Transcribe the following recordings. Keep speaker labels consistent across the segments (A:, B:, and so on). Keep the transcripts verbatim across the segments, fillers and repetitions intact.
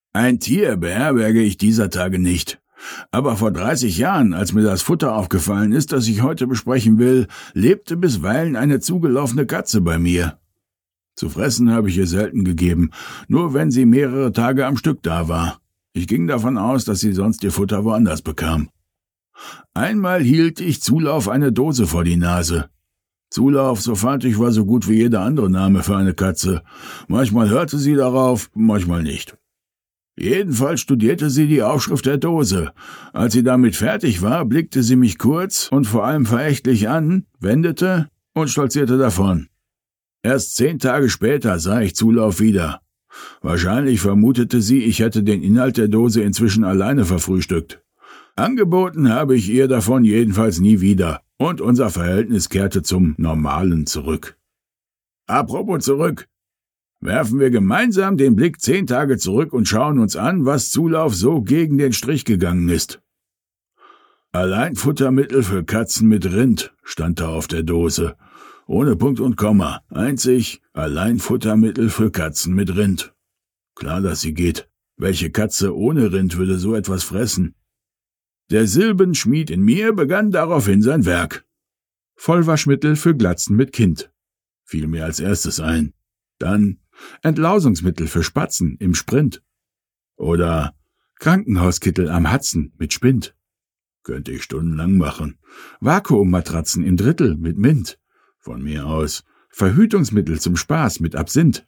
A: Ein Tier beherberge ich dieser Tage nicht. Aber vor dreißig Jahren, als mir das Futter aufgefallen ist, das ich heute besprechen will, lebte bisweilen eine zugelaufene Katze bei mir. Zu fressen habe ich ihr selten gegeben, nur wenn sie mehrere Tage am Stück da war. Ich ging davon aus, dass sie sonst ihr Futter woanders bekam. Einmal hielt ich Zulauf eine Dose vor die Nase. Zulauf, so fand ich, war so gut wie jeder andere Name für eine Katze. Manchmal hörte sie darauf, manchmal nicht. Jedenfalls studierte sie die Aufschrift der Dose. Als sie damit fertig war, blickte sie mich kurz und vor allem verächtlich an, wendete und stolzierte davon. Erst zehn Tage später sah ich Zulauf wieder. Wahrscheinlich vermutete sie, ich hätte den Inhalt der Dose inzwischen alleine verfrühstückt. Angeboten habe ich ihr davon jedenfalls nie wieder, und unser Verhältnis kehrte zum Normalen zurück. Apropos zurück. Werfen wir gemeinsam den Blick zehn Tage zurück und schauen uns an, was Zulauf so gegen den Strich gegangen ist. Alleinfuttermittel für Katzen mit Rind stand da auf der Dose. Ohne Punkt und Komma. Einzig Alleinfuttermittel für Katzen mit Rind. Klar, dass sie geht. Welche Katze ohne Rind würde so etwas fressen? Der Silbenschmied in mir begann daraufhin sein Werk.
B: Vollwaschmittel für Glatzen mit Kind
A: fiel mir als erstes ein. Dann
B: Entlausungsmittel für Spatzen im Sprint.
A: Oder
B: Krankenhauskittel am Hatzen mit Spind.
A: Könnte ich stundenlang machen.
B: Vakuummatratzen im Drittel mit Mint.
A: Von mir aus.
B: Verhütungsmittel zum Spaß mit Absinth.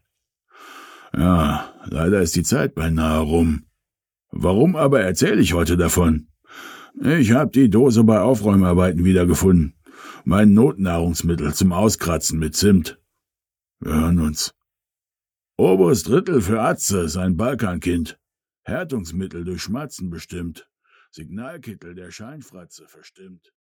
A: Ja, leider ist die Zeit beinahe rum. Warum aber erzähle ich heute davon? Ich habe die Dose bei Aufräumarbeiten wiedergefunden. Mein Notnahrungsmittel zum Auskratzen mit Zimt. Wir hören uns. Oberes Drittel für Atze, sein Balkankind. Härtungsmittel durch Schmatzen bestimmt. Signalkittel der Scheinfratze verstimmt.